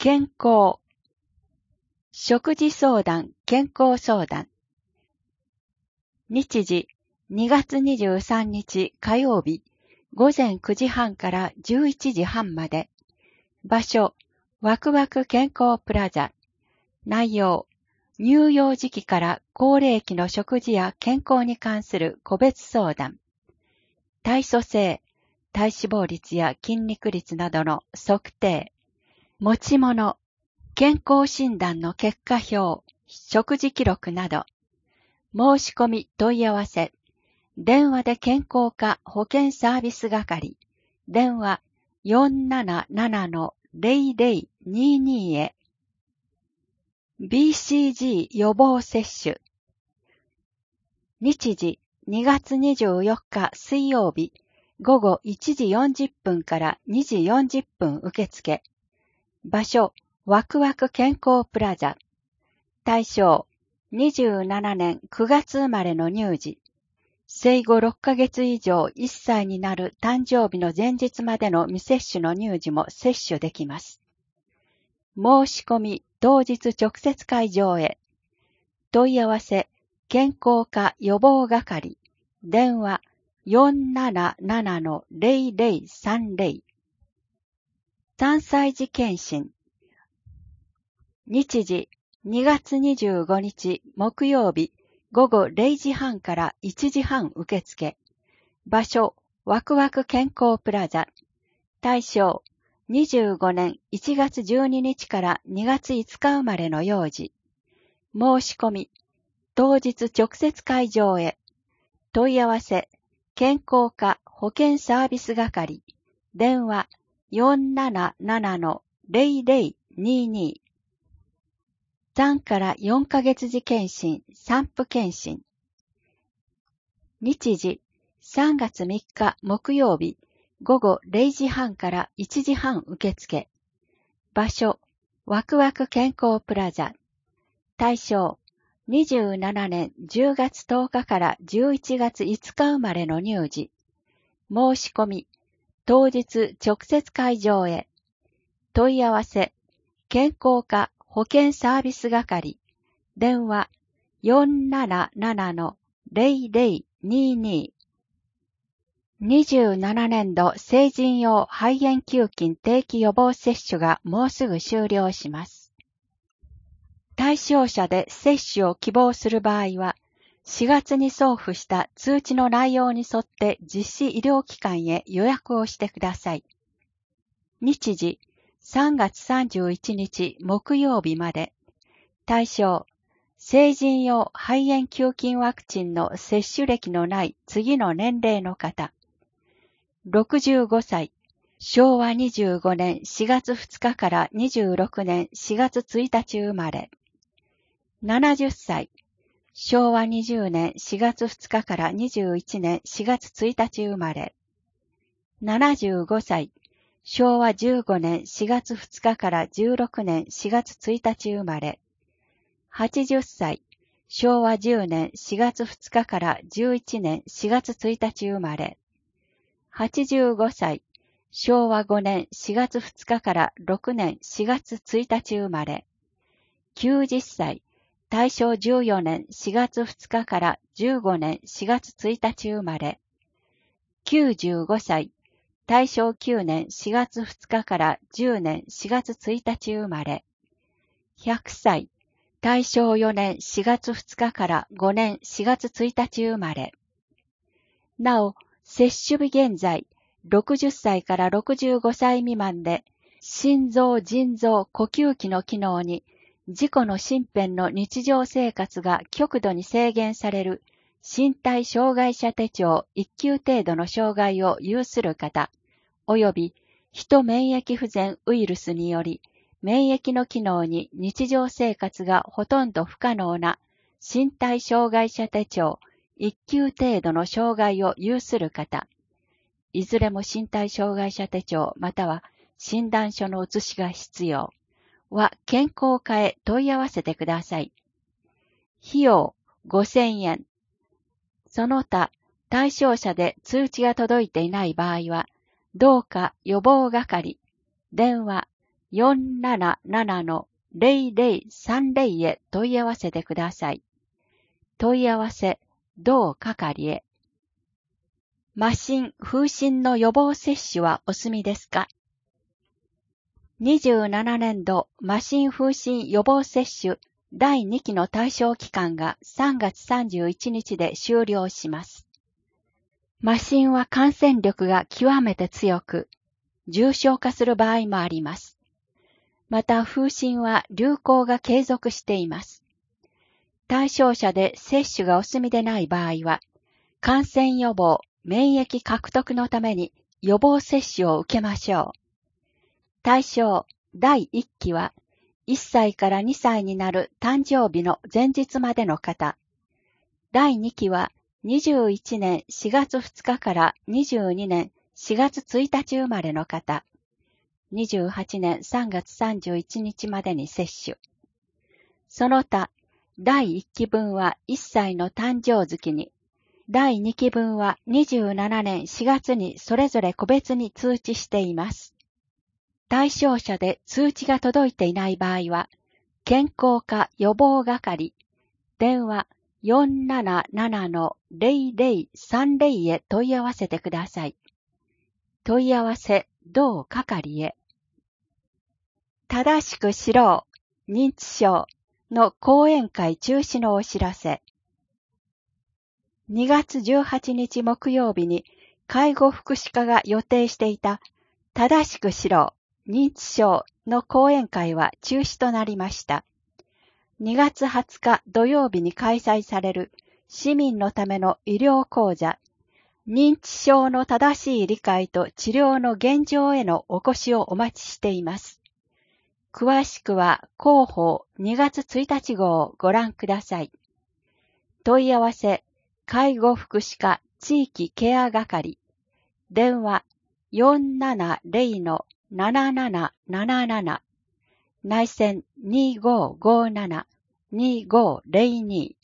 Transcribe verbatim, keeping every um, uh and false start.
健康、食事相談、健康相談。日時、にがつにじゅうさんにち火曜日、ごぜんくじはんからじゅういちじはんまで。場所、ワクワク健康プラザ。内容、乳幼児期から高齢期の食事や健康に関する個別相談。体組成、体脂肪率や筋肉率などの測定。持ち物、健康診断の結果表、食事記録など。申し込み問い合わせ。電話で健康課保健サービス係。電話 よんななななのゼロゼロにに へ。ビーシージー 予防接種。日時、にがつにじゅうよっか水曜日、ごごいちじよんじゅっぷんからにじよんじゅっぷん受付。場所、ワクワク健康プラザ。対象、にじゅうななねんくがつ生まれの乳児。生後ろっかげつ以上いっさいになる誕生日の前日までの未接種の乳児も接種できます。申し込み、当日直接会場へ。問い合わせ、健康課予防係。電話 よんななななのゼロゼロさんゼロ。さんさい児検診。日時、にがつにじゅうごにち木曜日、ごごれいじはんからいちじはん受付。場所、ワクワク健康プラザ。対象、にじゅうごねんいちがつじゅうににちからにがついつか生まれの幼児。申し込み、当日直接会場へ。問い合わせ、健康課保健サービス係。電話 よんななななのゼロゼロにに。さんからよんかげつ児検診、産婦検診。日時、さんがつみっか木曜日、ごごれいじはんからいちじはん受付。場所、ワクワク健康プラザ。対象、にじゅうななねんじゅうがつとおかからじゅういちがついつか生まれの乳児。申し込み、当日直接会場へ。問い合わせ、健康課保健サービス係。電話 よんななななのゼロゼロにに。にじゅうななねんど成人用肺炎球菌定期予防接種がもうすぐ終了します。対象者で接種を希望する場合は、しがつに送付した通知の内容に沿って実施医療機関へ予約をしてください。日時、さんがつさんじゅういちにち木曜日まで。対象、成人用肺炎球菌ワクチンの接種歴のない次の年齢の方。ろくじゅうごさい、しょうわにじゅうごねんしがつふつかからにじゅうろくねんしがつついたち生まれ。ななじゅっさい、しょうわにじゅうねんしがつふつかからにじゅういちねんしがつついたち生まれ。ななじゅうごさい、しょうわじゅうごねんしがつふつかからじゅうろくねんしがつついたち生まれ。はちじゅっさい、しょうわじゅうねんしがつふつかからじゅういちねんしがつついたち生まれ。はちじゅうごさい、しょうわごねんしがつふつかからろくねんしがつついたち生まれ。きゅうじゅっさい、たいしょうじゅうよねんしがつふつかからじゅうごねんしがつついたち生まれ。きゅうじゅうごさい、たいしょうきゅうねんしがつふつかからじゅうねんしがつついたち生まれ。ひゃくさい、たいしょうよねんしがつふつかからごねんしがつついたち生まれ。なお、接種日現在、ろくじゅっさいからろくじゅうごさい未満で、心臓、腎臓、呼吸器の機能に、自己の身辺の日常生活が極度に制限される身体障害者手帳いっきゅう程度の障害を有する方、及びヒト免疫不全ウイルスにより、免疫の機能に日常生活がほとんど不可能な身体障害者手帳いっきゅう程度の障害を有する方、いずれも身体障害者手帳または診断書の写しが必要は健康課へ問い合わせてください。費用ごせんえん。その他、対象者で通知が届いていない場合は、どうか予防係、電話よんななななのゼロゼロさんゼロ へ問い合わせてください。問い合わせ、同係へ。麻疹・風疹の予防接種はお済みですか？にじゅうななねんど麻疹・風疹予防接種だいにきの対象期間がさんがつさんじゅういちにちで終了します。麻疹は感染力が極めて強く、重症化する場合もあります。また風疹は流行が継続しています。対象者で接種がお済みでない場合は、感染予防、免疫獲得のために予防接種を受けましょう。対象だいいっきはいっさいからにさいになる誕生日の前日までの方。だいにきはにじゅういちねんしがつふつかからにじゅうにねんしがつついたち生まれの方。にじゅうはちねんさんがつさんじゅういちにちまでに接種。その他、だいいっきぶんはいっさいの誕生月に、だいにきぶんはにじゅうななねんしがつにそれぞれ個別に通知しています。対象者で通知が届いていない場合は、健康課予防係、電話 よんななななのゼロゼロさんゼロ へ問い合わせてください。問い合わせ、同係へ。正しく知ろう、認知症の講演会中止のお知らせ。にがつじゅうはちにち木曜日に介護福祉課が予定していた正しく知ろう、認知症の講演会は中止となりました。にがつはつか土曜日に開催される市民のための医療講座、認知症の正しい理解と治療の現状へのお越しをお待ちしています。詳しくは広報にがつついたち号をご覧ください。問い合わせ、介護福祉課地域ケア係、電話 よんななゼロのなななななななな、内線にごーごーなな にごーゼロに